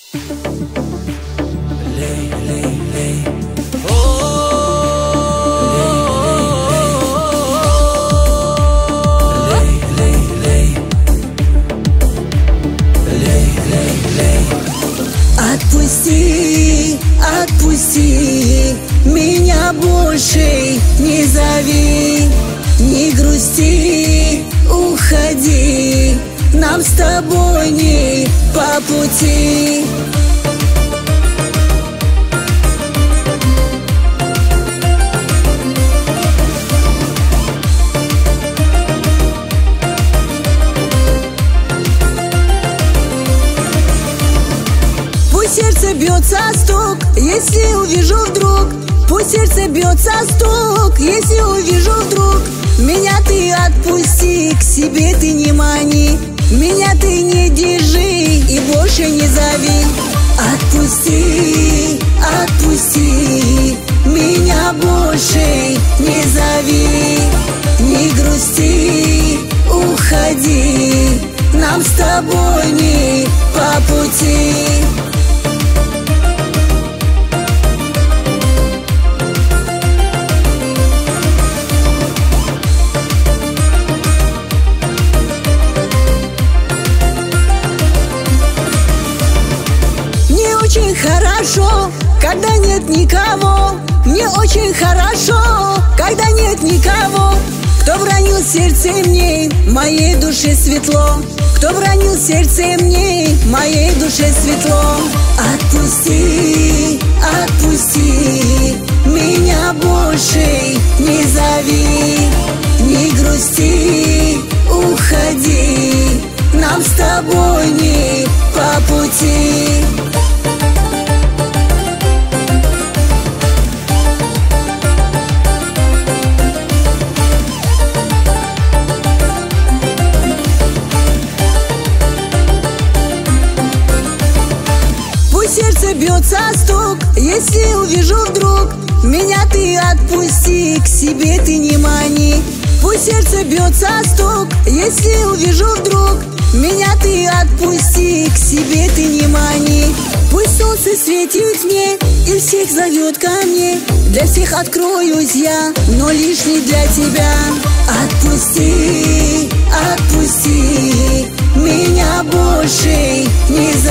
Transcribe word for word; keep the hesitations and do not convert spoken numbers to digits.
Lay, lay, lay. Oh, lay, lay, lay. Lay, lay, lay. Отпусти, отпусти, меня больше не зови, не грусти, уходи, нам с тобой не по пути. Пусть сердце бьется стук, если увижу вдруг. Пусть сердце бьется стук, если увижу вдруг. Меня ты отпусти, к себе ты не мани, меня ты не держи и больше не зови. Отпусти, отпусти, меня больше не зови, не грусти, уходи, нам с тобой не по пути. Очень хорошо, когда нет никого. Мне очень хорошо, когда нет никого. Кто бранил сердце мне, моей душе светло. Кто бранил сердце мне, моей душе светло. Отпусти, отпусти, меня больше не зови, не грусти, уходи, нам с тобой не по пути. Сердце бьется стук, если увижу вдруг. Меня ты отпусти, к себе ты не мани. Пусть сердце бьется стук, если увижу вдруг. Меня ты отпусти, к себе ты не мани. Пусть солнце светит мне и всех зовет ко мне. Для всех откроюсь я, но лишь не для тебя. Отпусти, отпусти, меня больше не зови.